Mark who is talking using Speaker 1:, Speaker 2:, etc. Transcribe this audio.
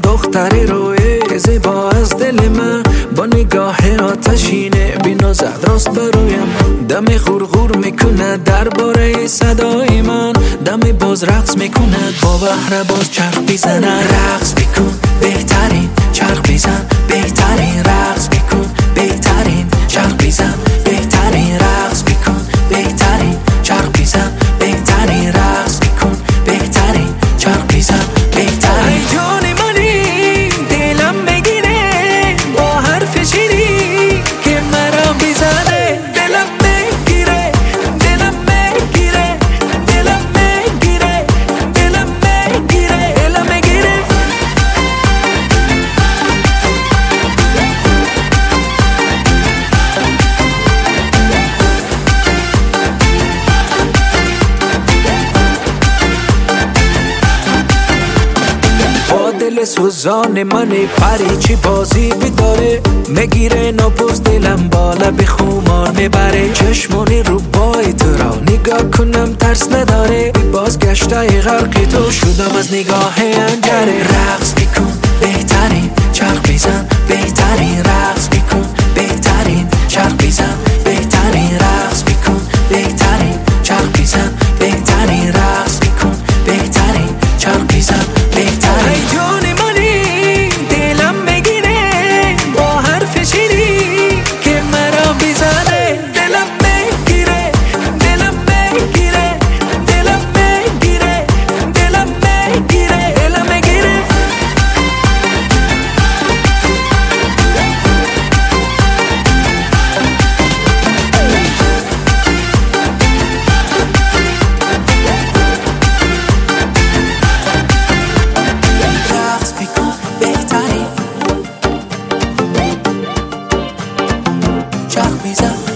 Speaker 1: دختری روی زیبا از دل من، با نگاه آتشینه بینا زد راست برویم. دمی غرغور میکند درباره صدای من، دمی باز رقص میکند با بحر باز چرخ بیزند. رقص بیکن بهترین، چرخ بیزن بهترین، رقص بیکن بهترین، چرخ بیزن بهترین، رقص بیکن بهترین، چرخ بیزن بهترین، رقص بیکن بهترین، چرخ بیزن بهترین. ای جان منی دلم میگیره با حرف شیری که مرا میزنه. دلم میگیره، دلم میگیره، دلم میگیره، دلم میگیره، دلم میگیره. دل سوزان منی پری چی بازی بداره، میگیره ناپوز دلم بالا به خمار میبره. چشمانی رو بای تو را نگاه کنم ترس نداره، بازگشته غرق تو شدم از نگاه انجره. رقص بیکن بهترین، چرخ بیزن بهترین، رقص بیکن بهترین، چرخ بیزن بهترین، رقص بیکن بهترین، چرخ بیزن بهترین، رقص بیکن بهترین، چرخ بیزن بهترین. ای جان منی دلم میگیره با حرف شیری که مرا میزنه. دلم میگیره، دلم میگیره، دلم میگیره، دلم میگیره، دلم میگیره. رقص بیکن بهترین، چرخ میزن